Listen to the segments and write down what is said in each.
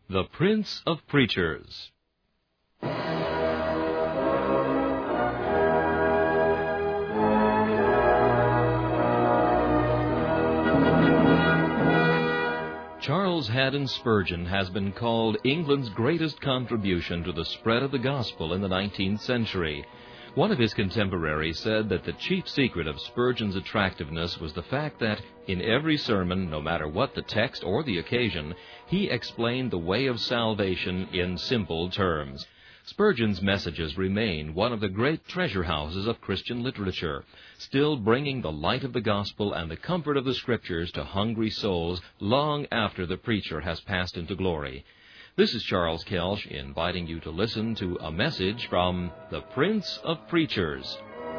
The Prince of Preachers. Charles Haddon Spurgeon has been called England's greatest contribution to the spread of the gospel in the 19th century. One of his contemporaries said that the chief secret of Spurgeon's attractiveness was the fact that, in every sermon, no matter what the text or the occasion, he explained the way of salvation in simple terms. Spurgeon's messages remain one of the great treasure houses of Christian literature, still bringing the light of the gospel and the comfort of the Scriptures to hungry souls long after the preacher has passed into glory. This is Charles Kelsch inviting you to listen to a message from the Prince of Preachers.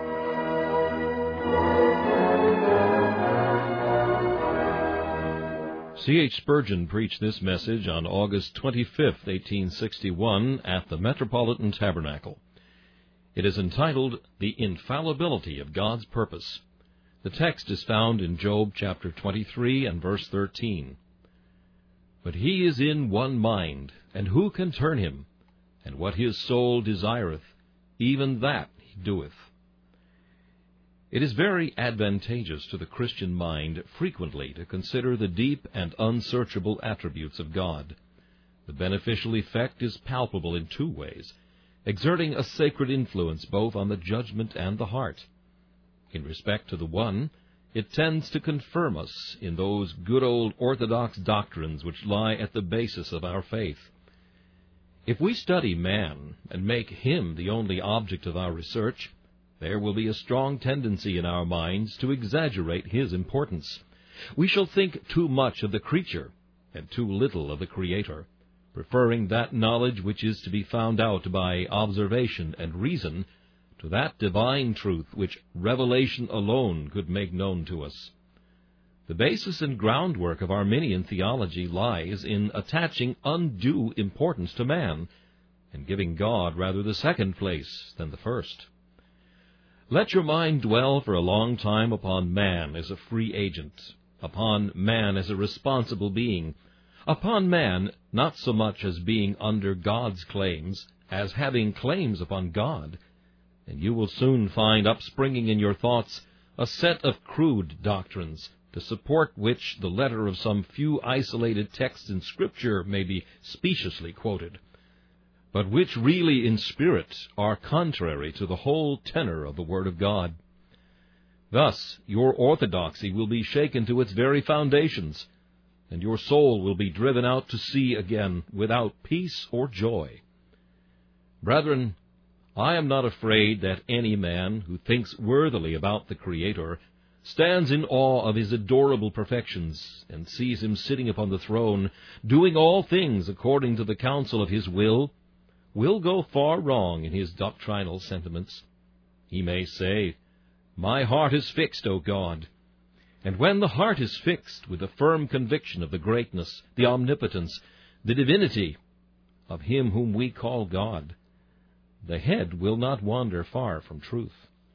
C.H. Spurgeon preached this message on August 25, 1861, at the Metropolitan Tabernacle. It is entitled, The Infallibility of God's Purpose. The text is found in Job chapter 23 and verse 13. But he is in one mind, and who can turn him? And what his soul desireth, even that he doeth. It is very advantageous to the Christian mind frequently to consider the deep and unsearchable attributes of God. The beneficial effect is palpable in two ways, exerting a sacred influence both on the judgment and the heart. In respect to the one, it tends to confirm us in those good old orthodox doctrines which lie at the basis of our faith. If we study man and make him the only object of our research, there will be a strong tendency in our minds to exaggerate his importance. We shall think too much of the creature and too little of the Creator, preferring that knowledge which is to be found out by observation and reason to that divine truth which revelation alone could make known to us. The basis and groundwork of Arminian theology lies in attaching undue importance to man and giving God rather the second place than the first. Let your mind dwell for a long time upon man as a free agent, upon man as a responsible being, upon man not so much as being under God's claims as having claims upon God, and you will soon find upspringing in your thoughts a set of crude doctrines, to support which the letter of some few isolated texts in Scripture may be speciously quoted, but which really in spirit are contrary to the whole tenor of the Word of God. Thus your orthodoxy will be shaken to its very foundations, and your soul will be driven out to sea again without peace or joy. Brethren, I am not afraid that any man who thinks worthily about the Creator stands in awe of his adorable perfections, and sees him sitting upon the throne, doing all things according to the counsel of his will go far wrong in his doctrinal sentiments. He may say, My heart is fixed, O God. And when the heart is fixed with a firm conviction of the greatness, the omnipotence, the divinity of him whom we call God, the head will not wander far from truth.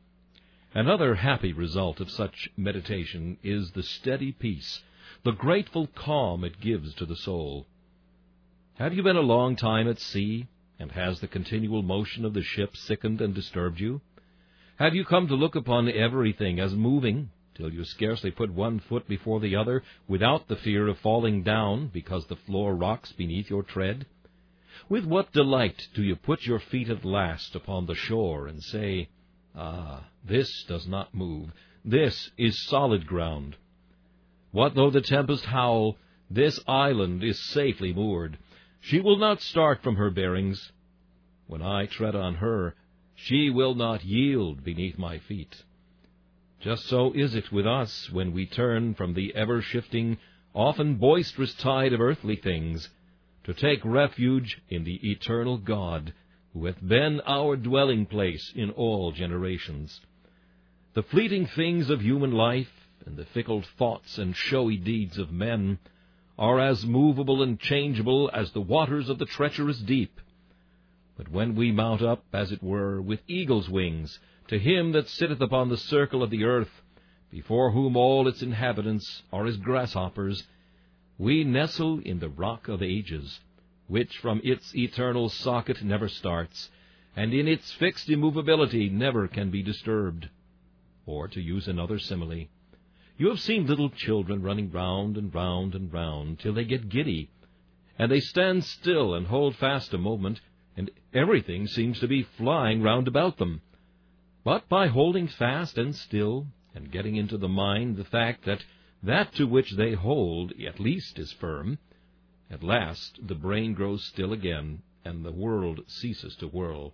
Another happy result of such meditation is the steady peace, the grateful calm it gives to the soul. Have you been a long time at sea, and has the continual motion of the ship sickened and disturbed you? Have you come to look upon everything as moving, till you scarcely put one foot before the other, without the fear of falling down, because the floor rocks beneath your tread? With what delight do you put your feet at last upon the shore, and say, Ah, this does not move, this is solid ground. What though the tempest howl, this island is safely moored. She will not start from her bearings. When I tread on her, she will not yield beneath my feet. Just so is it with us when we turn from the ever-shifting, often boisterous tide of earthly things, to take refuge in the eternal God, who hath been our dwelling place in all generations. The fleeting things of human life, and the fickle thoughts and showy deeds of men, are as movable and changeable as the waters of the treacherous deep. But when we mount up, as it were, with eagle's wings, to him that sitteth upon the circle of the earth, before whom all its inhabitants are as grasshoppers, we nestle in the rock of ages, which from its eternal socket never starts, and in its fixed immovability never can be disturbed. Or, to use another simile, you have seen little children running round and round and round till they get giddy, and they stand still and hold fast a moment, and everything seems to be flying round about them. But by holding fast and still, and getting into the mind the fact that that to which they hold at least is firm, at last the brain grows still again, and the world ceases to whirl.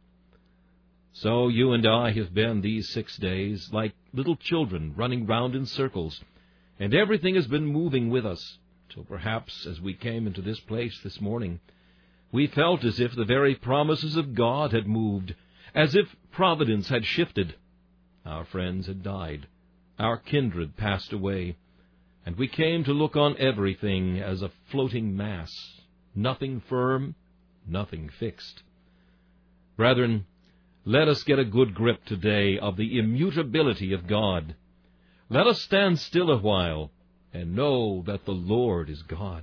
So you and I have been these 6 days like little children running round in circles, and everything has been moving with us, till perhaps as we came into this place this morning, we felt as if the very promises of God had moved, as if Providence had shifted. Our friends had died, our kindred passed away, and we came to look on everything as a floating mass, nothing firm, nothing fixed. Brethren, let us get a good grip today of the immutability of God. Let us stand still a while and know that the Lord is God.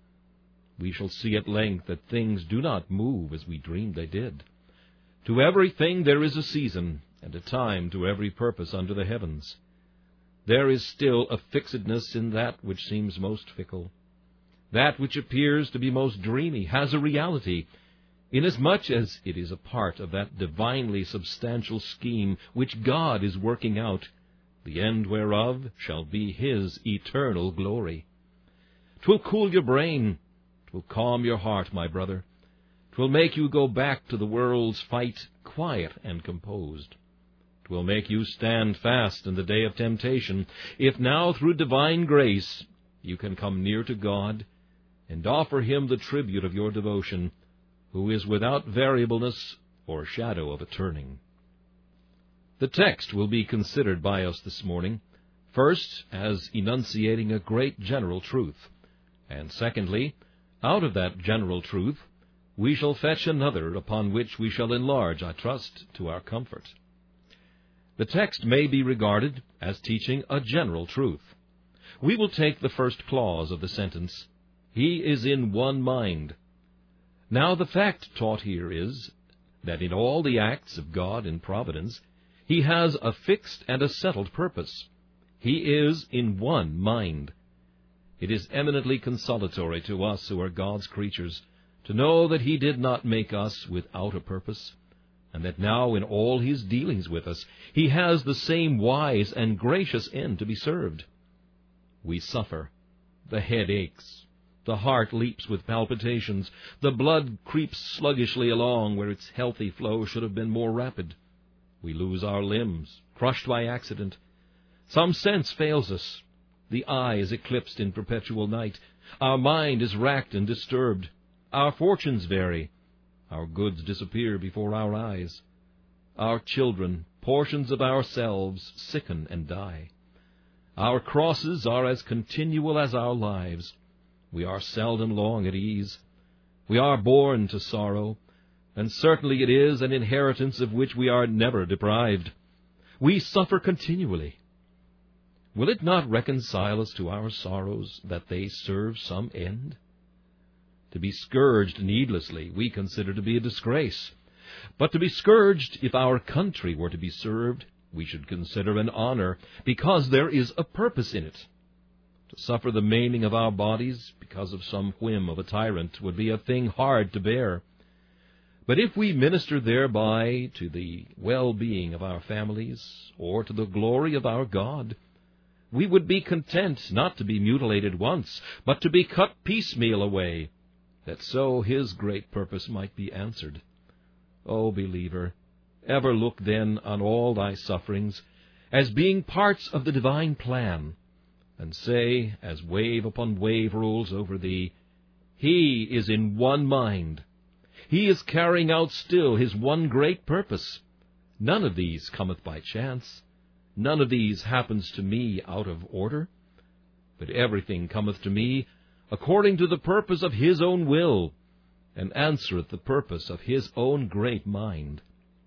We shall see at length that things do not move as we dreamed they did. To everything there is a season, and a time to every purpose under the heavens. There is still a fixedness in that which seems most fickle. That which appears to be most dreamy has a reality, inasmuch as it is a part of that divinely substantial scheme which God is working out, the end whereof shall be His eternal glory. 'Twill cool your brain, 'twill calm your heart, my brother. 'Twill make you go back to the world's fight quiet and composed. 'Twill make you stand fast in the day of temptation, if now through divine grace you can come near to God and offer Him the tribute of your devotion, who is without variableness or shadow of a turning. The text will be considered by us this morning, first as enunciating a great general truth, and secondly, out of that general truth, we shall fetch another upon which we shall enlarge, I trust, to our comfort. The text may be regarded as teaching a general truth. We will take the first clause of the sentence, "He is in one mind." Now the fact taught here is that in all the acts of God in providence, He has a fixed and a settled purpose. He is in one mind. It is eminently consolatory to us who are God's creatures to know that He did not make us without a purpose, and that now in all His dealings with us, He has the same wise and gracious end to be served. We suffer. The head aches. The heart leaps with palpitations. The blood creeps sluggishly along where its healthy flow should have been more rapid. We lose our limbs, crushed by accident. Some sense fails us. The eye is eclipsed in perpetual night. Our mind is racked and disturbed. Our fortunes vary. Our goods disappear before our eyes. Our children, portions of ourselves, sicken and die. Our crosses are as continual as our lives. We are seldom long at ease. We are born to sorrow, and certainly it is an inheritance of which we are never deprived. We suffer continually. Will it not reconcile us to our sorrows that they serve some end? To be scourged needlessly we consider to be a disgrace, but to be scourged if our country were to be served, we should consider an honor, because there is a purpose in it. To suffer the maiming of our bodies because of some whim of a tyrant would be a thing hard to bear. But if we minister thereby to the well-being of our families, or to the glory of our God, we would be content not to be mutilated once, but to be cut piecemeal away, that so His great purpose might be answered. O believer, ever look then on all thy sufferings as being parts of the divine plan, and say, as wave upon wave rolls over thee, He is in one mind. He is carrying out still His one great purpose. None of these cometh by chance. None of these happens to me out of order. But everything cometh to me according to the purpose of His own will, and answereth the purpose of His own great mind.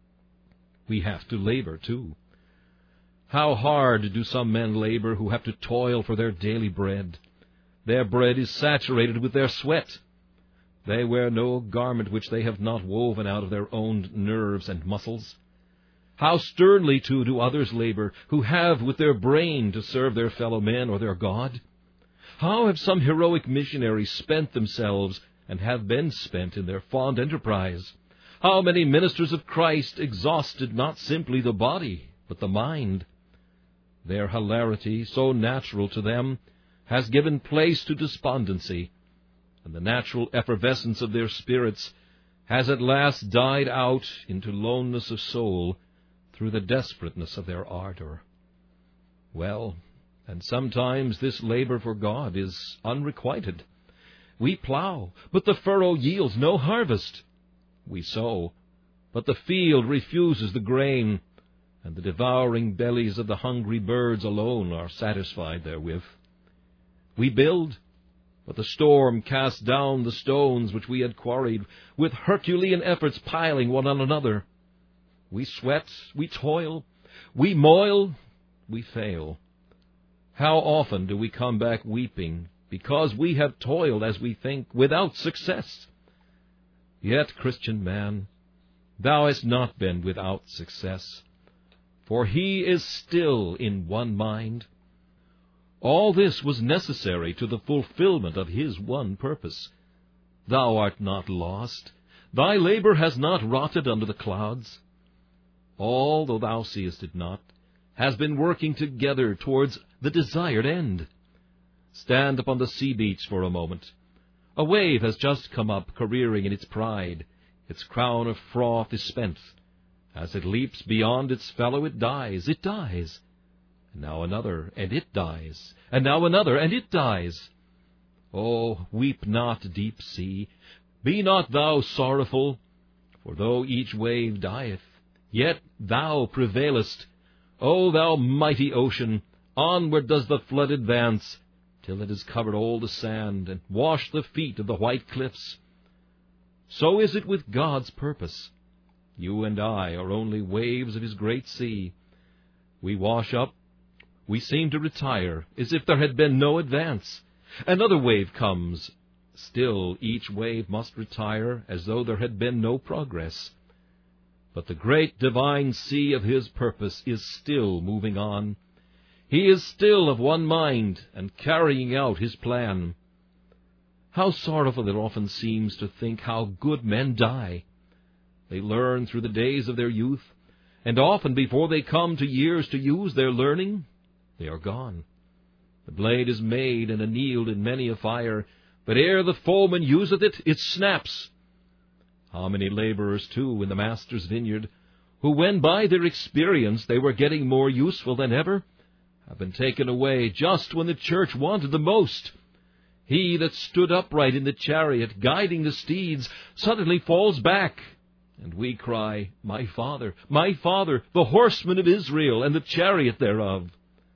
We have to labor, too. How hard do some men labor who have to toil for their daily bread. Their bread is saturated with their sweat. They wear no garment which they have not woven out of their own nerves and muscles. How sternly, too, do others labor, who have with their brain to serve their fellow men or their God. How have some heroic missionaries spent themselves, and have been spent in their fond enterprise? How many ministers of Christ exhausted not simply the body, but the mind? Their hilarity, so natural to them, has given place to despondency, and the natural effervescence of their spirits has at last died out into loneness of soul through the desperateness of their ardor. Well, and sometimes this labor for God is unrequited. We plow, but the furrow yields no harvest. We sow, but the field refuses the grain, and the devouring bellies of the hungry birds alone are satisfied therewith. We build, but the storm casts down the stones which we had quarried, with Herculean efforts piling one on another. We sweat, we toil, we moil, we fail. How often do we come back weeping, because we have toiled, as we think, without success? Yet, Christian man, thou hast not been without success, for he is still in one mind. All this was necessary to the fulfillment of his one purpose. Thou art not lost. Thy labor has not rotted under the clouds. All, though thou seest it not, has been working together towards the desired end. Stand upon the sea beach for a moment. A wave has just come up, careering in its pride. Its crown of froth is spent. As it leaps beyond its fellow, it dies. It dies. And now another, and it dies. And now another, and it dies. Oh, weep not, deep sea. Be not thou sorrowful, for though each wave dieth, yet thou prevailest. O thou mighty ocean, onward does the flood advance, till it has covered all the sand, and washed the feet of the white cliffs. So is it with God's purpose. You and I are only waves of his great sea. We wash up, we seem to retire, as if there had been no advance. Another wave comes. Still each wave must retire, as though there had been no progress. But the great divine sea of his purpose is still moving on. He is still of one mind, and carrying out his plan. How sorrowful it often seems to think how good men die. They learn through the days of their youth, and often before they come to years to use their learning, they are gone. The blade is made and annealed in many a fire, but ere the foeman useth it, it snaps. How many laborers, too, in the Master's vineyard, who, when by their experience they were getting more useful than ever, have been taken away just when the church wanted the most. He that stood upright in the chariot, guiding the steeds, suddenly falls back, and we cry, my Father, the horsemen of Israel, and the chariot thereof.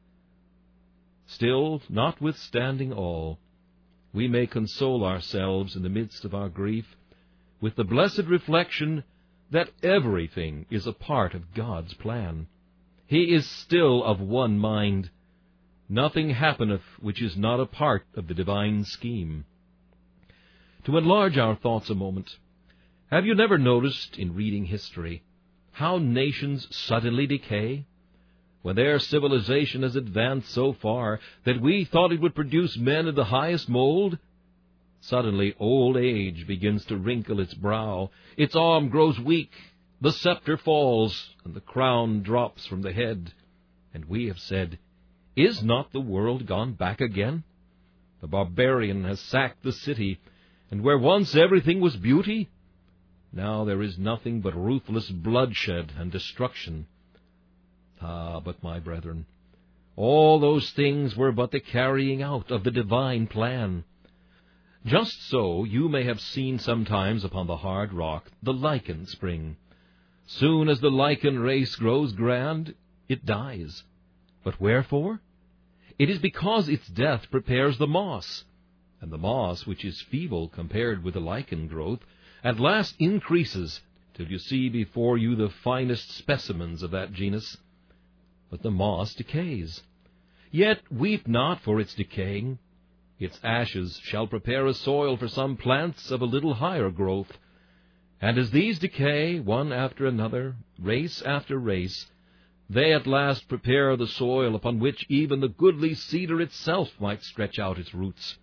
Still, notwithstanding all, we may console ourselves in the midst of our grief with the blessed reflection that everything is a part of God's plan. He is still of one mind. Nothing happeneth which is not a part of the divine scheme. To enlarge our thoughts a moment, have you never noticed in reading history how nations suddenly decay? When their civilization has advanced so far that we thought it would produce men of the highest mold, suddenly old age begins to wrinkle its brow, its arm grows weak, the scepter falls, and the crown drops from the head. And we have said, is not the world gone back again? The barbarian has sacked the city, and where once everything was beauty, now there is nothing but ruthless bloodshed and destruction. Ah, but my brethren, all those things were but the carrying out of the divine plan. Just so you may have seen sometimes upon the hard rock the lichen spring. Soon as the lichen race grows grand, it dies. But wherefore? It is because its death prepares the moss, and the moss, which is feeble compared with the lichen growth, at last increases till you see before you the finest specimens of that genus. But the moss decays. Yet weep not for its decaying. Its ashes shall prepare a soil for some plants of a little higher growth. And as these decay, one after another, race after race, they at last prepare the soil upon which even the goodly cedar itself might stretch out its roots.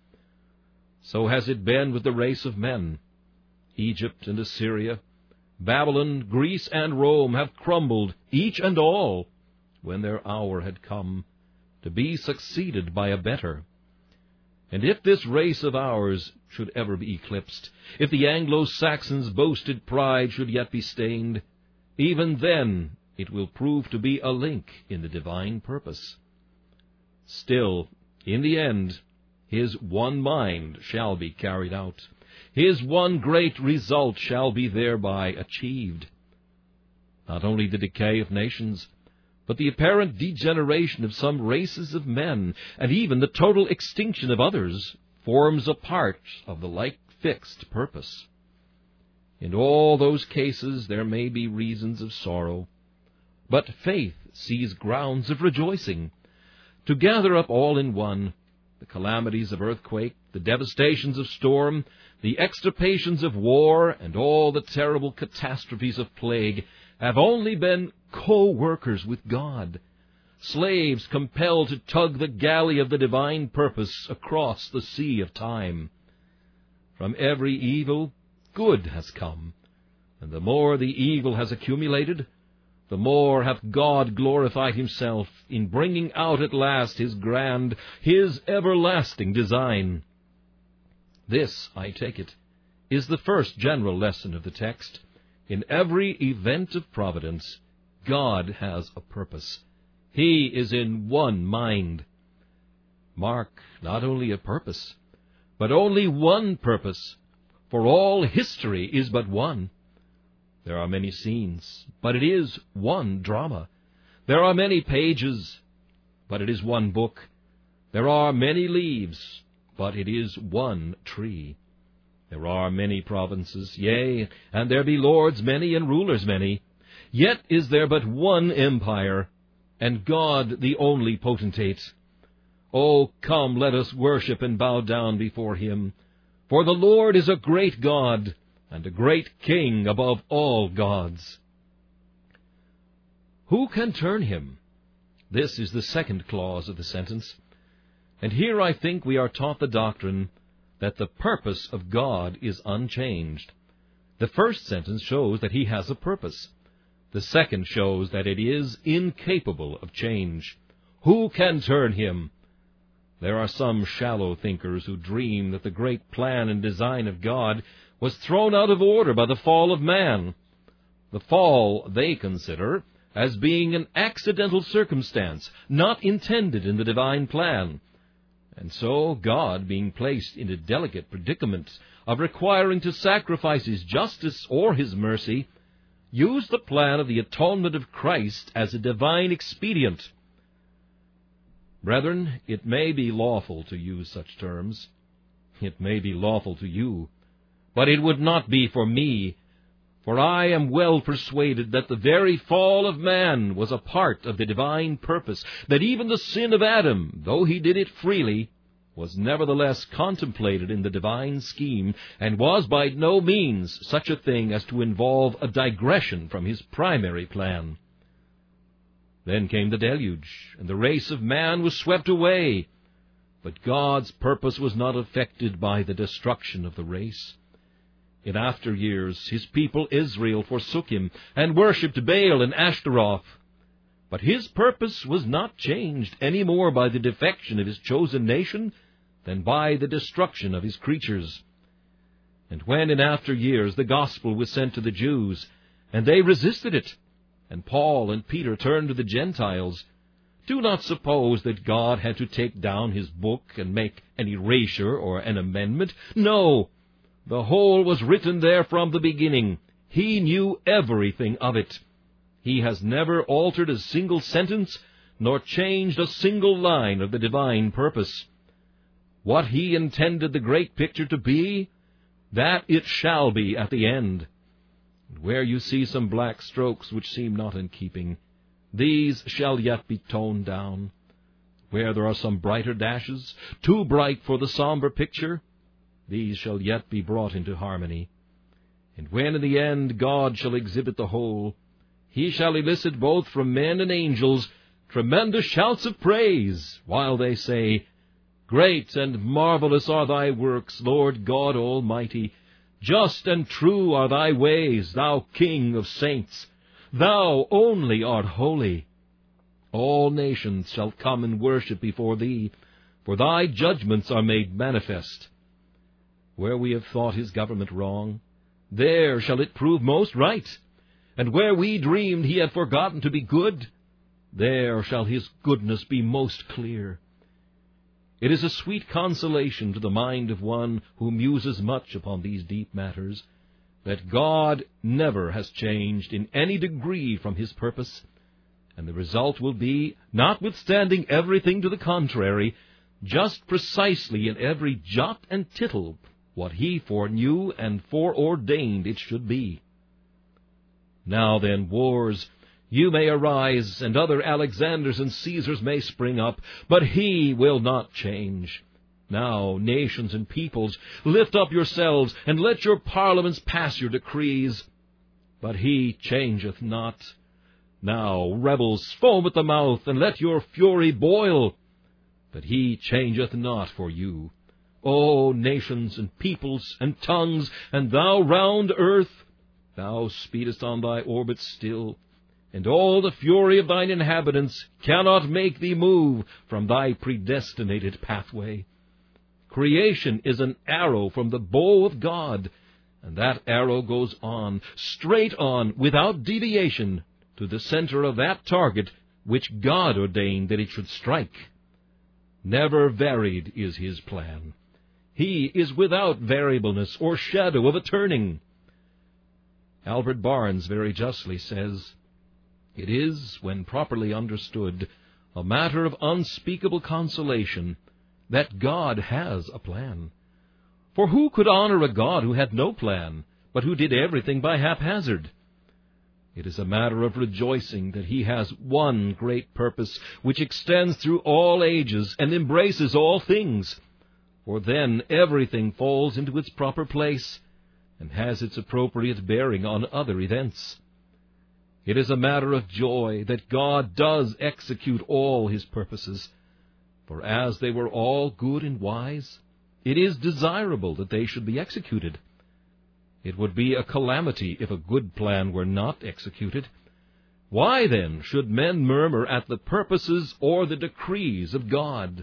So has it been with the race of men. Egypt and Assyria, Babylon, Greece, and Rome have crumbled, each and all, when their hour had come, to be succeeded by a better. And if this race of ours should ever be eclipsed, if the Anglo-Saxons' boasted pride should yet be stained, even then it will prove to be a link in the divine purpose. Still, in the end, his one mind shall be carried out. His one great result shall be thereby achieved. Not only the decay of nations, but the apparent degeneration of some races of men, and even the total extinction of others, forms a part of the like fixed purpose. In all those cases there may be reasons of sorrow, but faith sees grounds of rejoicing. To gather up all in one, the calamities of earthquake, the devastations of storm, the extirpations of war, and all the terrible catastrophes of plague, have only been co-workers with God, slaves compelled to tug the galley of the divine purpose across the sea of time. From every evil, good has come, and the more the evil has accumulated, the more hath God glorified himself in bringing out at last his grand, his everlasting design. This, I take it, is the first general lesson of the text. In every event of providence, God has a purpose. He is in one mind. Mark, not only a purpose, but only one purpose, for all history is but one. There are many scenes, but it is one drama. There are many pages, but it is one book. There are many leaves, but it is one tree. There are many provinces, yea, and there be lords many and rulers many. Yet is there but one empire, and God the only potentate. O come, let us worship and bow down before him. For the Lord is a great God, and a great King above all gods. Who can turn him? This is the second clause of the sentence. And here I think we are taught the doctrine that the purpose of God is unchanged. The first sentence shows that he has a purpose. The second shows that it is incapable of change. Who can turn him? There are some shallow thinkers who dream that the great plan and design of God was thrown out of order by the fall of man. The fall they consider as being an accidental circumstance, not intended in the divine plan. And so God, being placed in a delicate predicament of requiring to sacrifice his justice or his mercy, used the plan of the atonement of Christ as a divine expedient. Brethren, it may be lawful to use such terms. It may be lawful to you, but it would not be for me, for I am well persuaded that the very fall of man was a part of the divine purpose, that even the sin of Adam, though he did it freely, was nevertheless contemplated in the divine scheme, and was by no means such a thing as to involve a digression from his primary plan. Then came the deluge, and the race of man was swept away. But God's purpose was not affected by the destruction of the race. In after years his people Israel forsook him, and worshipped Baal and Ashtaroth. But his purpose was not changed any more by the defection of his chosen nation than by the destruction of his creatures. And when in after years the gospel was sent to the Jews, and they resisted it, and Paul and Peter turned to the Gentiles, do not suppose that God had to take down his book and make an erasure or an amendment. No, the whole was written there from the beginning. He knew everything of it. He has never altered a single sentence, nor changed a single line of the divine purpose. What he intended the great picture to be, that it shall be at the end. And where you see some black strokes which seem not in keeping, these shall yet be toned down. Where there are some brighter dashes, too bright for the somber picture, these shall yet be brought into harmony. And when in the end God shall exhibit the whole, he shall elicit both from men and angels tremendous shouts of praise, while they say, Great and marvelous are thy works, Lord God Almighty. Just and true are thy ways, thou King of saints. Thou only art holy. All nations shall come and worship before thee, for thy judgments are made manifest. Where we have thought his government wrong, there shall it prove most right. And where we dreamed he had forgotten to be good, there shall his goodness be most clear. It is a sweet consolation to the mind of one who muses much upon these deep matters, that God never has changed in any degree from his purpose, and the result will be, notwithstanding everything to the contrary, just precisely in every jot and tittle what he foreknew and foreordained it should be. Now then, wars, you may arise, and other Alexanders and Caesars may spring up, but he will not change. Now, nations and peoples, lift up yourselves, and let your parliaments pass your decrees. But he changeth not. Now, rebels, foam at the mouth, and let your fury boil. But he changeth not for you. O nations and peoples and tongues, and thou round earth, thou speedest on thy orbit still, and all the fury of thine inhabitants cannot make thee move from thy predestinated pathway. Creation is an arrow from the bow of God, and that arrow goes on, straight on, without deviation, to the center of that target which God ordained that it should strike. Never varied is his plan. He is without variableness or shadow of a turning. Albert Barnes very justly says, It is, when properly understood, a matter of unspeakable consolation that God has a plan. For who could honor a God who had no plan, but who did everything by haphazard? It is a matter of rejoicing that he has one great purpose which extends through all ages and embraces all things, for then everything falls into its proper place and has its appropriate bearing on other events. It is a matter of joy that God does execute all his purposes, for as they were all good and wise, it is desirable that they should be executed. It would be a calamity if a good plan were not executed. Why, then, should men murmur at the purposes or the decrees of God?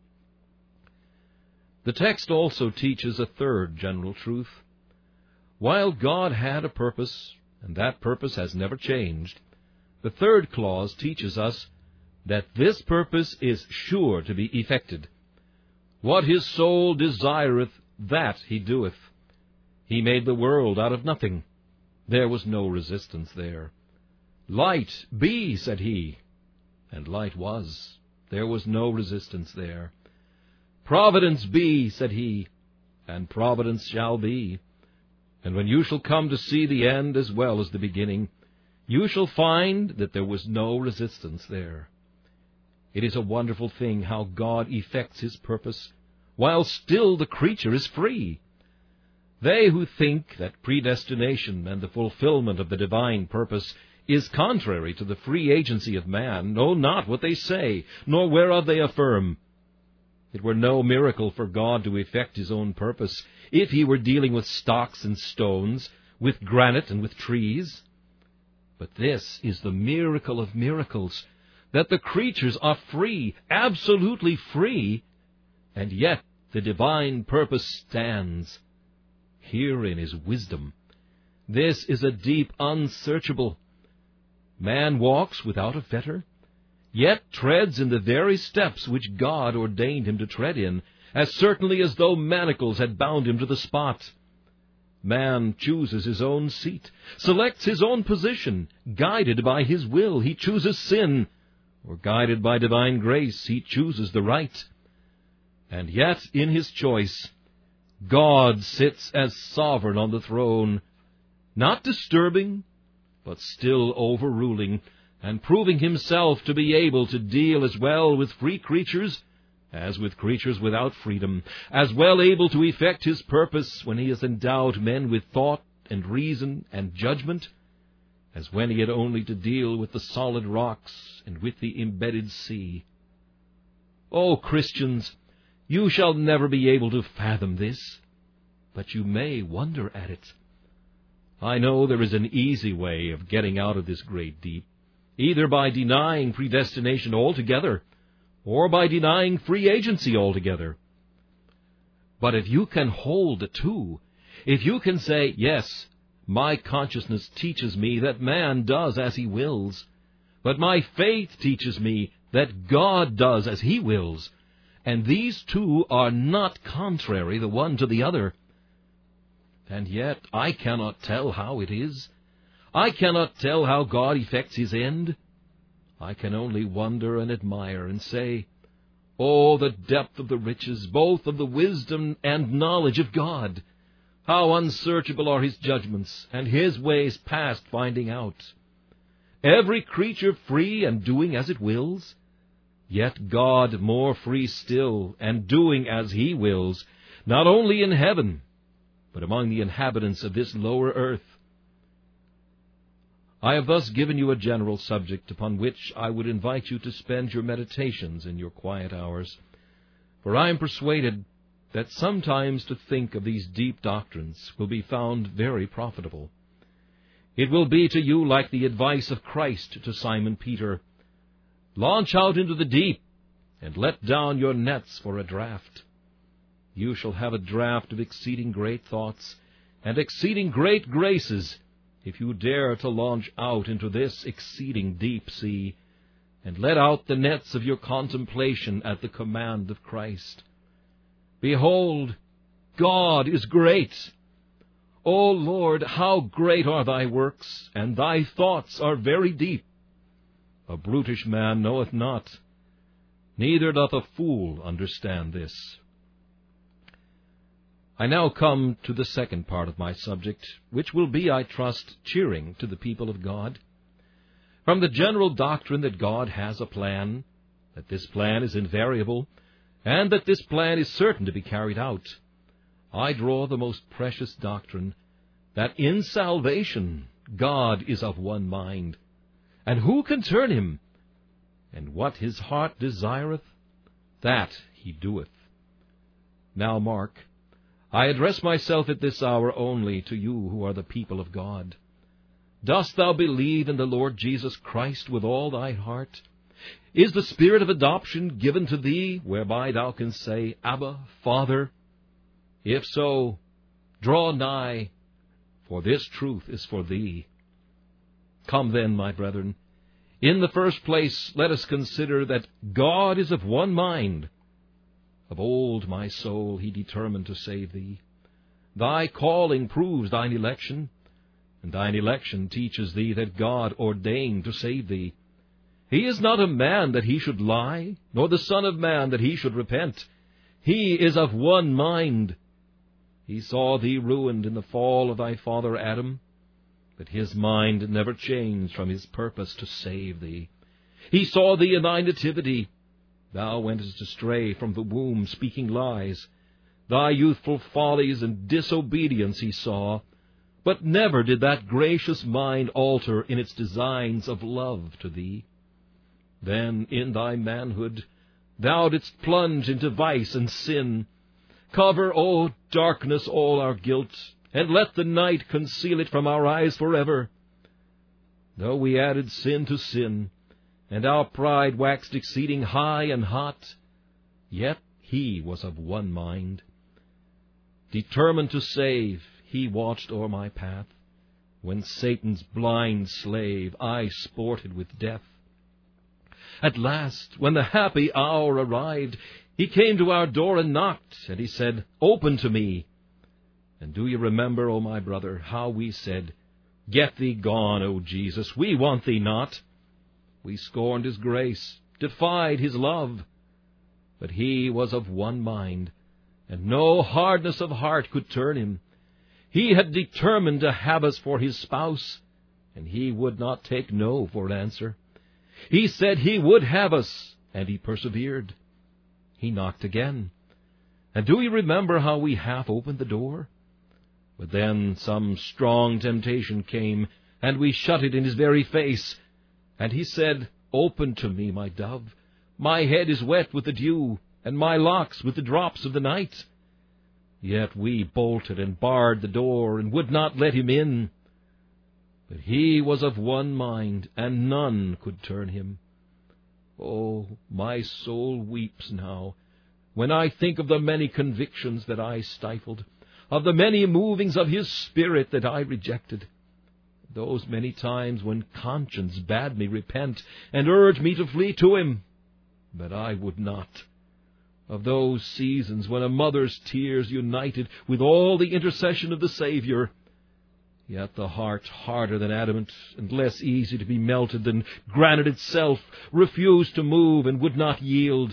The text also teaches a third general truth. While God had a purpose, and that purpose has never changed, the third clause teaches us that this purpose is sure to be effected. What his soul desireth, that he doeth. He made the world out of nothing. There was no resistance there. Light be, said he, and light was. There was no resistance there. Providence be, said he, and providence shall be. And when you shall come to see the end as well as the beginning, you shall find that there was no resistance there. It is a wonderful thing how God effects his purpose, while still the creature is free. They who think that predestination and the fulfillment of the divine purpose is contrary to the free agency of man know not what they say, nor whereof they affirm. It were no miracle for God to effect his own purpose if he were dealing with stocks and stones, with granite and with trees. But this is the miracle of miracles, that the creatures are free, absolutely free, and yet the divine purpose stands. Herein is wisdom. This is a deep, unsearchable. Man walks without a fetter, yet treads in the very steps which God ordained him to tread in, as certainly as though manacles had bound him to the spot. Man chooses his own seat, selects his own position. Guided by his will, he chooses sin, or guided by divine grace, he chooses the right. And yet, in his choice, God sits as sovereign on the throne, not disturbing, but still overruling, and proving himself to be able to deal as well with free creatures as with creatures without freedom, as well able to effect his purpose when he has endowed men with thought and reason and judgment, as when he had only to deal with the solid rocks and with the embedded sea. O Christians, you shall never be able to fathom this, but you may wonder at it. I know there is an easy way of getting out of this great deep, either by denying predestination altogether, or by denying free agency altogether. But if you can hold the two, if you can say, yes, my consciousness teaches me that man does as he wills, but my faith teaches me that God does as he wills, and these two are not contrary the one to the other. And yet I cannot tell how it is. I cannot tell how God effects his end. I can only wonder and admire and say, oh, the depth of the riches, both of the wisdom and knowledge of God! How unsearchable are his judgments, and his ways past finding out! Every creature free and doing as it wills, yet God more free still, and doing as he wills, not only in heaven, but among the inhabitants of this lower earth. I have thus given you a general subject upon which I would invite you to spend your meditations in your quiet hours, for I am persuaded that sometimes to think of these deep doctrines will be found very profitable. It will be to you like the advice of Christ to Simon Peter, launch out into the deep, and let down your nets for a draught. You shall have a draught of exceeding great thoughts, and exceeding great graces, if you dare to launch out into this exceeding deep sea, and let out the nets of your contemplation at the command of Christ. Behold, God is great. O Lord, how great are thy works, and thy thoughts are very deep. A brutish man knoweth not, neither doth a fool understand this. I now come to the second part of my subject, which will be, I trust, cheering to the people of God. From the general doctrine that God has a plan, that this plan is invariable, and that this plan is certain to be carried out, I draw the most precious doctrine that in salvation God is of one mind, and who can turn him? And what his heart desireth, that he doeth. Now mark, I address myself at this hour only to you who are the people of God. Dost thou believe in the Lord Jesus Christ with all thy heart? Is the spirit of adoption given to thee, whereby thou canst say, Abba, Father? If so, draw nigh, for this truth is for thee. Come then, my brethren, in the first place let us consider that God is of one mind. Of old, my soul, he determined to save thee. Thy calling proves thine election, and thine election teaches thee that God ordained to save thee. He is not a man that he should lie, nor the Son of Man that he should repent. He is of one mind. He saw thee ruined in the fall of thy father Adam, but his mind never changed from his purpose to save thee. He saw thee in thy nativity. Thou wentest astray from the womb, speaking lies. Thy youthful follies and disobedience he saw, but never did that gracious mind alter in its designs of love to thee. Then, in thy manhood, thou didst plunge into vice and sin. Cover, O darkness, all our guilt, and let the night conceal it from our eyes forever. Though we added sin to sin, and our pride waxed exceeding high and hot, yet he was of one mind. Determined to save, he watched o'er my path. When Satan's blind slave, I sported with death. At last, when the happy hour arrived, he came to our door and knocked, and he said, Open to me. And do you remember, O my brother, how we said, Get thee gone, O Jesus, we want thee not. We scorned his grace, defied his love. But he was of one mind, and no hardness of heart could turn him. He had determined to have us for his spouse, and he would not take no for an answer. He said he would have us, and he persevered. He knocked again. And do you remember how we half opened the door? But then some strong temptation came, and we shut it in his very face. And he said, "Open to me, my dove. My head is wet with the dew, and my locks with the drops of the night." Yet we bolted and barred the door, and would not let him in. But he was of one mind, and none could turn him. Oh, my soul weeps now, when I think of the many convictions that I stifled, of the many movings of his Spirit that I rejected, those many times when conscience bade me repent and urged me to flee to him. But I would not. Of those seasons when a mother's tears united with all the intercession of the Savior, yet the heart, harder than adamant and less easy to be melted than granite itself, refused to move and would not yield.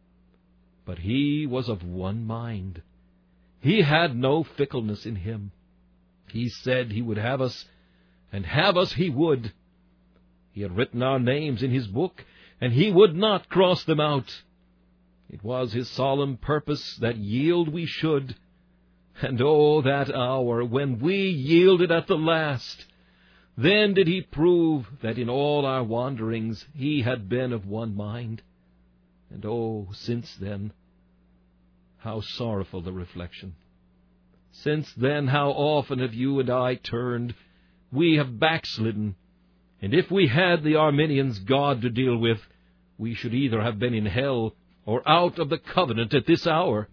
But he was of one mind. He had no fickleness in him. He said he would have us, and have us he would. He had written our names in his book, and he would not cross them out. It was his solemn purpose that yield we should. And oh, that hour when we yielded at the last! Then did he prove that in all our wanderings he had been of one mind. And oh, since then, how sorrowful the reflection! Since then, how often have you and I turned? We have backslidden, and if we had the Arminians' God to deal with, we should either have been in hell or out of the covenant at this hour.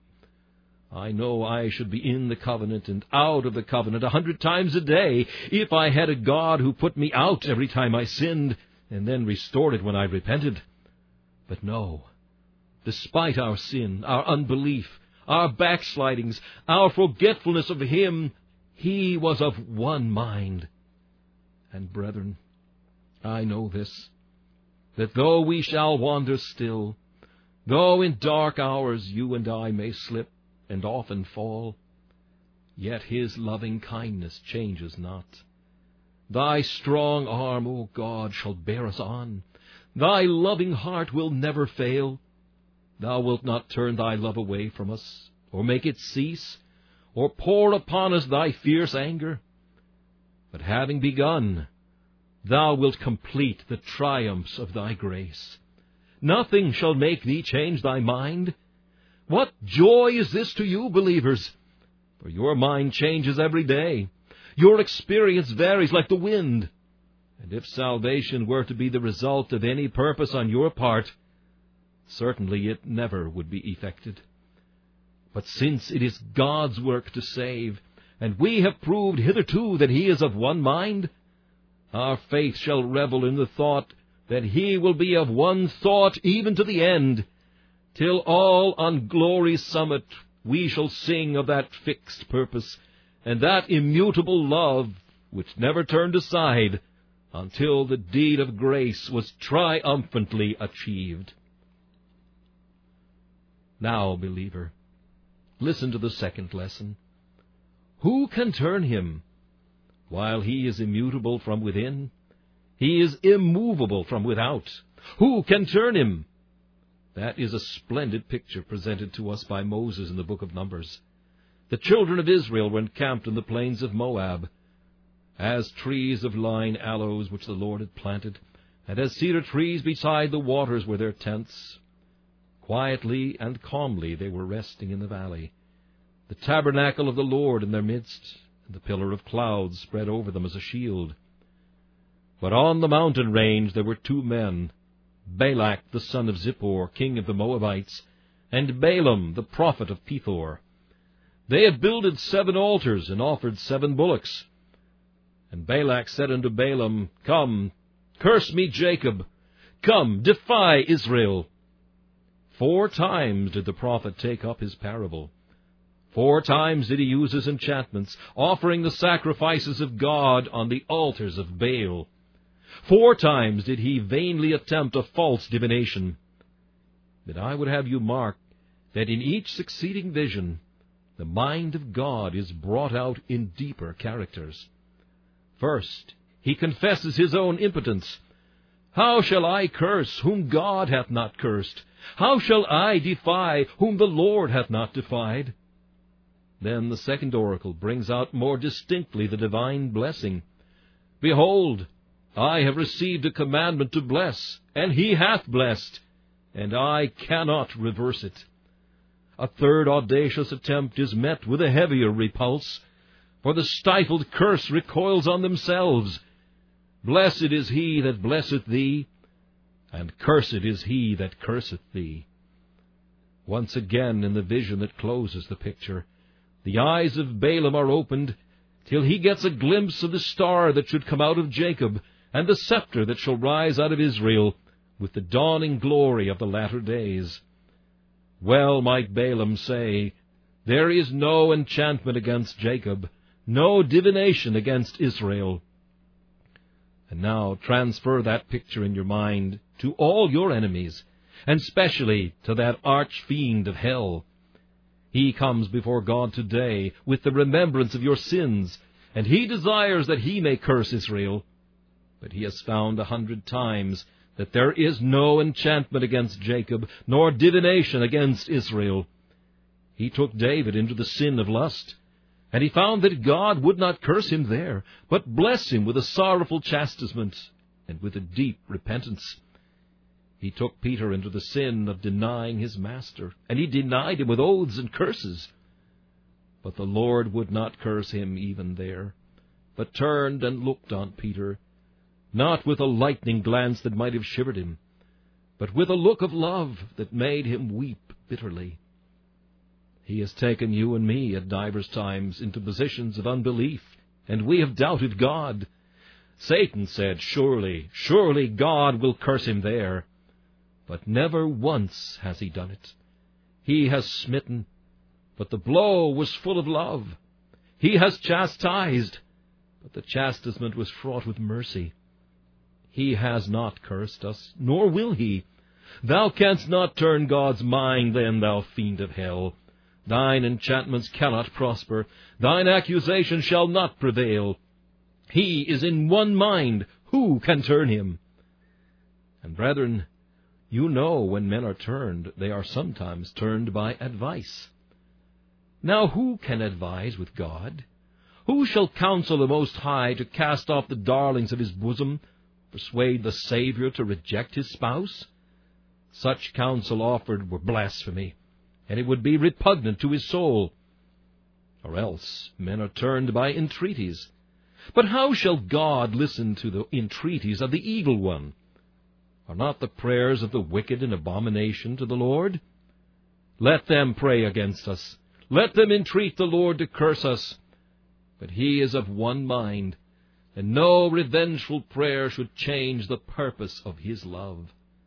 I know I should be in the covenant and out of the covenant 100 times a day if I had a God who put me out every time I sinned and then restored it when I repented. But no, despite our sin, our unbelief, our backslidings, our forgetfulness of him, he was of one mind. And brethren, I know this, that though we shall wander still, though in dark hours you and I may slip and often fall, yet his loving kindness changes not. Thy strong arm, O God, shall bear us on. Thy loving heart will never fail. Thou wilt not turn thy love away from us, or make it cease, or pour upon us thy fierce anger. But having begun, thou wilt complete the triumphs of thy grace. Nothing shall make thee change thy mind. What joy is this to you, believers? For your mind changes every day. Your experience varies like the wind. And if salvation were to be the result of any purpose on your part, certainly it never would be effected. But since it is God's work to save, and we have proved hitherto that he is of one mind, our faith shall revel in the thought that he will be of one thought even to the end, till all on glory's summit we shall sing of that fixed purpose and that immutable love which never turned aside until the deed of grace was triumphantly achieved. Now, believer, listen to the second lesson. Who can turn him? While he is immutable from within, he is immovable from without. Who can turn him? That is a splendid picture presented to us by Moses in the book of Numbers. The children of Israel were encamped in the plains of Moab, as trees of lign aloes which the Lord had planted, and as cedar trees beside the waters were their tents. Quietly and calmly they were resting in the valley, the tabernacle of the Lord in their midst, and the pillar of clouds spread over them as a shield. But on the mountain range there were two men, Balak the son of Zippor, king of the Moabites, and Balaam the prophet of Pethor. They had builded 7 altars and offered 7 bullocks. And Balak said unto Balaam, Come, curse me Jacob. Come, defy Israel. 4 times did the prophet take up his parable. 4 times did he use his enchantments, offering the sacrifices of God on the altars of Baal. 4 times did he vainly attempt a false divination. But I would have you mark that in each succeeding vision, the mind of God is brought out in deeper characters. First, he confesses his own impotence. How shall I curse whom God hath not cursed? How shall I defy whom the Lord hath not defied? Then the second oracle brings out more distinctly the divine blessing. Behold, I have received a commandment to bless, and he hath blessed, and I cannot reverse it. A third audacious attempt is met with a heavier repulse, for the stifled curse recoils on themselves. Blessed is he that blesseth thee, and cursed is he that curseth thee. Once again, in the vision that closes the picture, the eyes of Balaam are opened, till he gets a glimpse of the star that should come out of Jacob, and the scepter that shall rise out of Israel, with the dawning glory of the latter days. Well might Balaam say, There is no enchantment against Jacob, no divination against Israel. And now transfer that picture in your mind to all your enemies, and specially to that arch-fiend of hell. He comes before God today with the remembrance of your sins, and he desires that he may curse Israel. But he has found 100 times that there is no enchantment against Jacob, nor divination against Israel. He took David into the sin of lust, and he found that God would not curse him there, but bless him with a sorrowful chastisement and with a deep repentance. He took Peter into the sin of denying his master, and he denied him with oaths and curses. But the Lord would not curse him even there, but turned and looked on Peter, not with a lightning glance that might have shivered him, but with a look of love that made him weep bitterly. He has taken you and me at divers times into positions of unbelief, and we have doubted God. Satan said, Surely, surely God will curse him there. But never once has he done it. He has smitten, but the blow was full of love. He has chastised, but the chastisement was fraught with mercy. He has not cursed us, nor will he. Thou canst not turn God's mind, then, thou fiend of hell. Thine enchantments cannot prosper. Thine accusation shall not prevail. He is in one mind. Who can turn him? And brethren, you know when men are turned, they are sometimes turned by advice. Now who can advise with God? Who shall counsel the Most High to cast off the darlings of his bosom, persuade the Savior to reject his spouse? Such counsel offered were blasphemy, and it would be repugnant to his soul. Or else men are turned by entreaties. But how shall God listen to the entreaties of the evil one? Are not the prayers of the wicked an abomination to the Lord? Let them pray against us. Let them entreat the Lord to curse us. But he is of one mind, and no revengeful prayer should change the purpose of his love.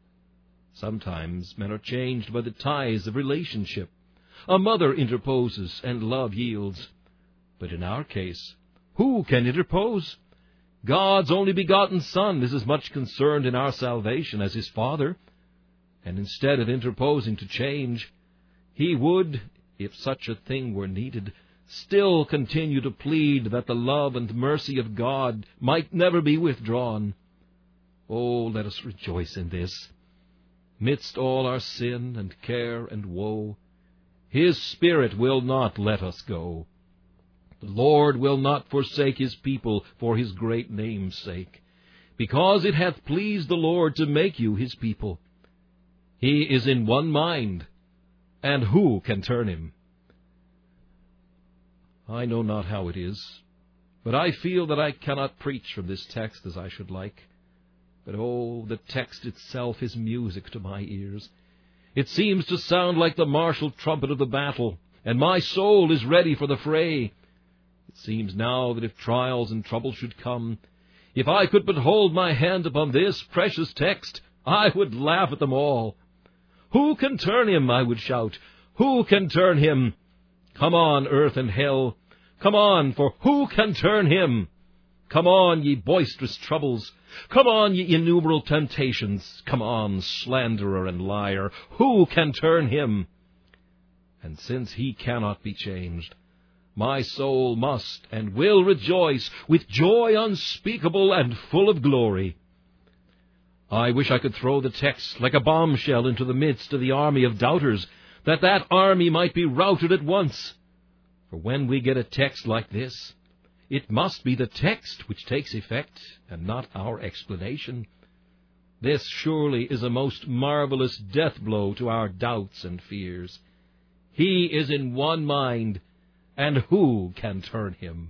Sometimes men are changed by the ties of relationship. A mother interposes, and love yields. But in our case, who can interpose? God's only begotten Son is as much concerned in our salvation as his Father, and instead of interposing to change, he would, if such a thing were needed, still continue to plead that the love and mercy of God might never be withdrawn. Oh, let us rejoice in this. Midst all our sin and care and woe, his Spirit will not let us go. The Lord will not forsake his people for his great name's sake, because it hath pleased the Lord to make you his people. He is in one mind, and who can turn him? I know not how it is, but I feel that I cannot preach from this text as I should like. But oh, the text itself is music to my ears. It seems to sound like the martial trumpet of the battle, and my soul is ready for the fray. It seems now that if trials and troubles should come, if I could but hold my hand upon this precious text, I would laugh at them all. Who can turn him, I would shout. Who can turn him? Come on, earth and hell. Come on, for who can turn him? Come on, ye boisterous troubles. Come on, ye innumerable temptations. Come on, slanderer and liar. Who can turn him? And since he cannot be changed, my soul must and will rejoice with joy unspeakable and full of glory. I wish I could throw the text like a bombshell into the midst of the army of doubters, that army might be routed at once. For when we get a text like this, it must be the text which takes effect, and not our explanation. This surely is a most marvelous death blow to our doubts and fears. He is in one mind, and who can turn him?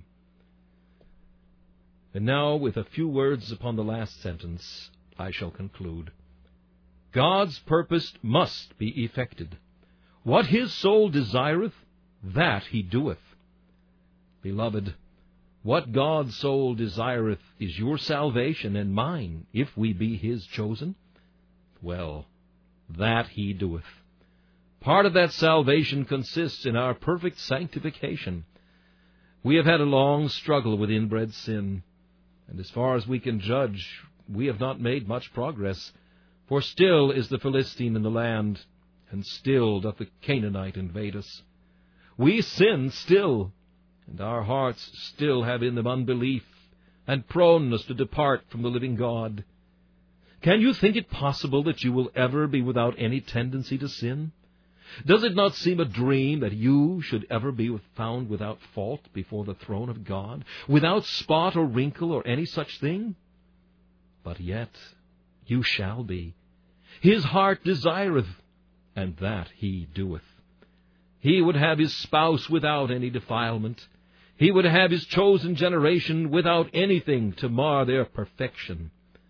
And now, with a few words upon the last sentence, I shall conclude. God's purpose must be effected. What his soul desireth, that he doeth. Beloved, what God's soul desireth is your salvation and mine, if we be his chosen. Well, that he doeth. Part of that salvation consists in our perfect sanctification. We have had a long struggle with inbred sin, and as far as we can judge, we have not made much progress, for still is the Philistine in the land, and still doth the Canaanite invade us. We sin still, and our hearts still have in them unbelief and proneness to depart from the living God. Can you think it possible that you will ever be without any tendency to sin? Does it not seem a dream that you should ever be found without fault before the throne of God, without spot or wrinkle or any such thing? But yet you shall be. His heart desireth, and that he doeth. He would have his spouse without any defilement. He would have his chosen generation without anything to mar their perfection.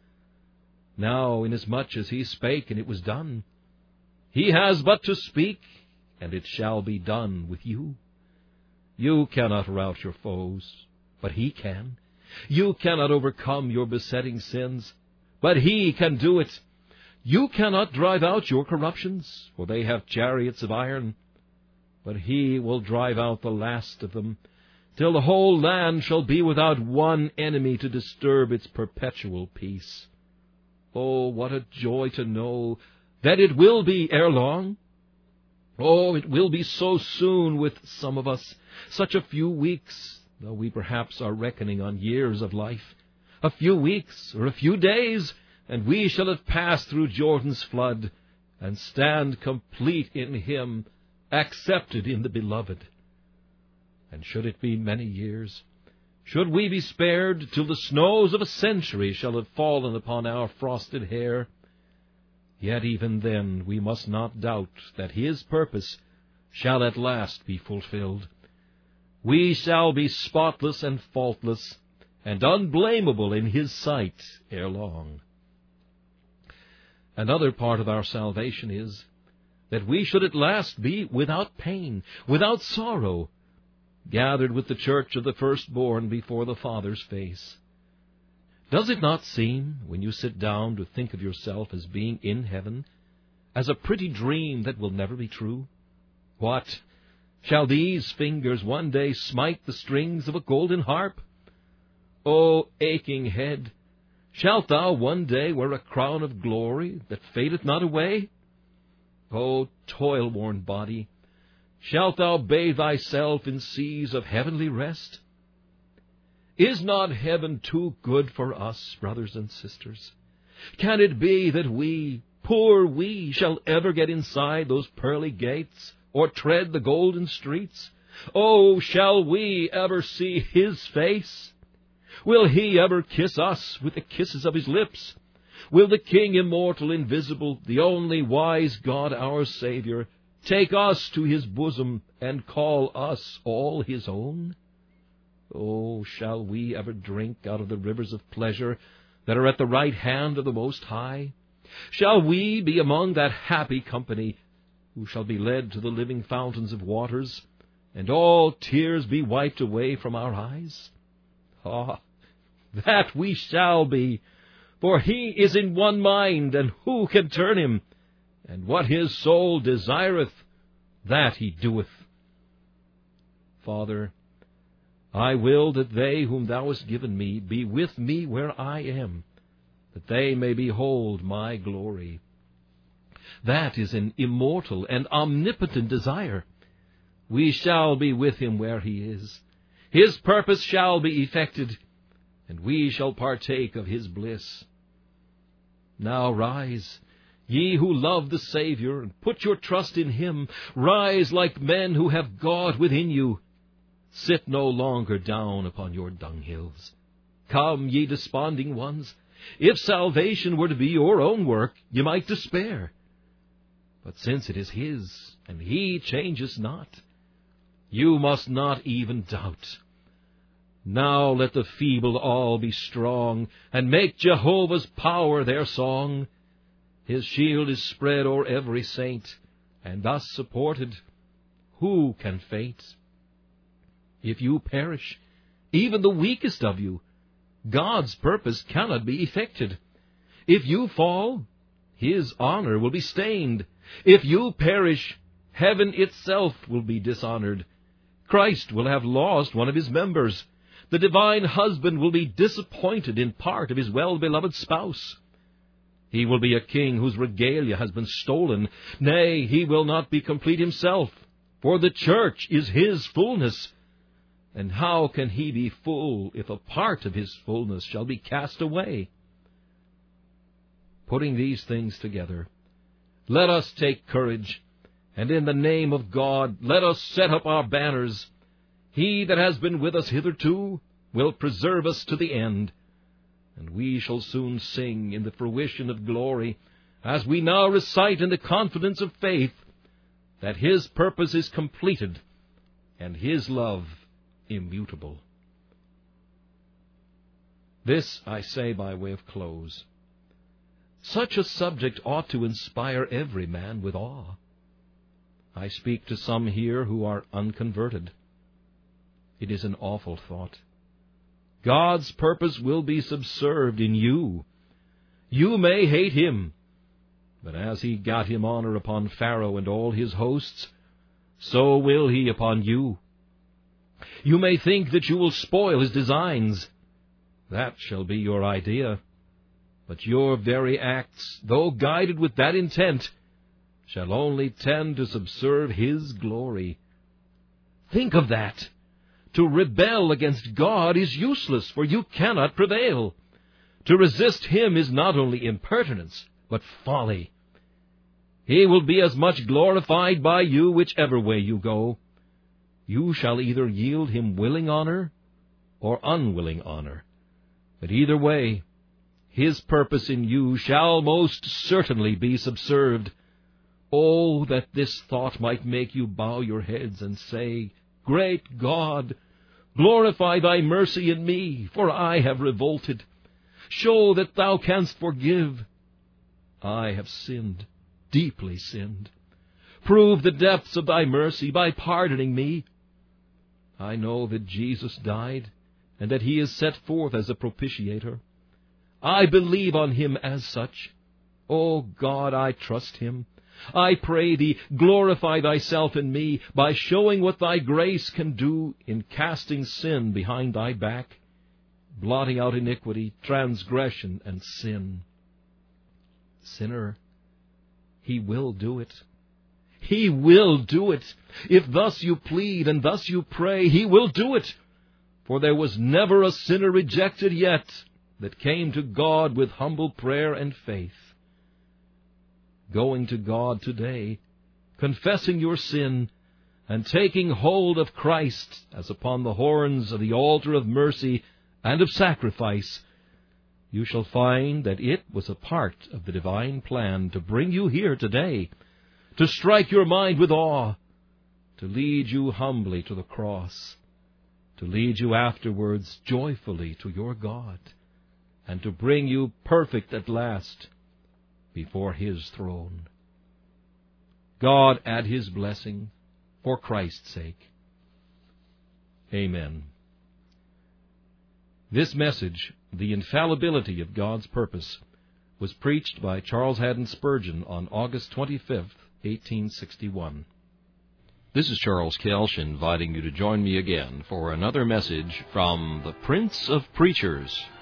Now, inasmuch as he spake, and it was done, he has but to speak, and it shall be done with you. You cannot rout your foes, but he can. You cannot overcome your besetting sins, but he can do it. You cannot drive out your corruptions, for they have chariots of iron, but he will drive out the last of them, till the whole land shall be without one enemy to disturb its perpetual peace. Oh, what a joy to know that it will be ere long. Oh, it will be so soon with some of us, such a few weeks, though we perhaps are reckoning on years of life. A few weeks or a few days, and we shall have passed through Jordan's flood, and stand complete in him, accepted in the Beloved. And should it be many years, should we be spared till the snows of a century shall have fallen upon our frosted hair, yet even then we must not doubt that his purpose shall at last be fulfilled. We shall be spotless and faultless and unblameable in his sight ere long. Another part of our salvation is that we should at last be without pain, without sorrow, gathered with the church of the firstborn before the Father's face. Does it not seem, when you sit down to think of yourself as being in heaven, as a pretty dream that will never be true? What? Shall these fingers one day smite the strings of a golden harp? O aching head, shalt thou one day wear a crown of glory that fadeth not away? O toil-worn body, shalt thou bathe thyself in seas of heavenly rest? Is not heaven too good for us, brothers and sisters? Can it be that we, poor we, shall ever get inside those pearly gates, or tread the golden streets? Oh, shall we ever see his face? Will he ever kiss us with the kisses of his lips? Will the King immortal, invisible, the only wise God, our Savior, take us to his bosom and call us all his own? Oh, shall we ever drink out of the rivers of pleasure that are at the right hand of the Most High? Shall we be among that happy company who shall be led to the living fountains of waters, and all tears be wiped away from our eyes? Ah, that we shall be, for he is in one mind, and who can turn him? And what his soul desireth, that he doeth. Father, I will that they whom thou hast given me be with me where I am, that they may behold my glory. That is an immortal and omnipotent desire. We shall be with him where he is. His purpose shall be effected, and we shall partake of his bliss. Now rise, ye who love the Savior, and put your trust in him. Rise like men who have God within you. Sit no longer down upon your dunghills. Come, ye desponding ones. If salvation were to be your own work, ye might despair. But since it is his, and he changes not, you must not even doubt. Now let the feeble all be strong, and make Jehovah's power their song. His shield is spread o'er every saint, and thus supported, who can faint? If you perish, even the weakest of you, God's purpose cannot be effected. If you fall, his honor will be stained. If you perish, heaven itself will be dishonored. Christ will have lost one of his members. The divine husband will be disappointed in part of his well-beloved spouse. He will be a king whose regalia has been stolen. Nay, he will not be complete himself, for the church is his fullness. And how can he be full if a part of his fullness shall be cast away? Putting these things together, let us take courage, and in the name of God let us set up our banners. He that has been with us hitherto will preserve us to the end, and we shall soon sing in the fruition of glory, as we now recite in the confidence of faith, that his purpose is completed, and his love immutable. This I say by way of close. Such a subject ought to inspire every man with awe. I speak to some here who are unconverted. It is an awful thought. God's purpose will be subserved in you. You may hate him, but as he got him honor upon Pharaoh and all his hosts, so will he upon you. You may think that you will spoil his designs. That shall be your idea. But your very acts, though guided with that intent, shall only tend to subserve his glory. Think of that. To rebel against God is useless, for you cannot prevail. To resist him is not only impertinence, but folly. He will be as much glorified by you whichever way you go. You shall either yield him willing honor or unwilling honor. But either way, his purpose in you shall most certainly be subserved. Oh, that this thought might make you bow your heads and say, Great God, glorify thy mercy in me, for I have revolted. Show that thou canst forgive. I have sinned, deeply sinned. Prove the depths of thy mercy by pardoning me. I know that Jesus died, and that he is set forth as a propitiator. I believe on him as such. O God, I trust him. I pray thee, glorify thyself in me by showing what thy grace can do in casting sin behind thy back, blotting out iniquity, transgression, and sin. Sinner, he will do it. He will do it. If thus you plead and thus you pray, he will do it. For there was never a sinner rejected yet that came to God with humble prayer and faith. Going to God today, confessing your sin, and taking hold of Christ as upon the horns of the altar of mercy and of sacrifice, you shall find that it was a part of the divine plan to bring you here today, to strike your mind with awe, to lead you humbly to the cross, to lead you afterwards joyfully to your God, and to bring you perfect at last before his throne. God add his blessing for Christ's sake. Amen. This message, The Infallibility of God's Purpose, was preached by Charles Haddon Spurgeon on August 25th, 1861. This is Charles Kelsch inviting you to join me again for another message from the Prince of Preachers,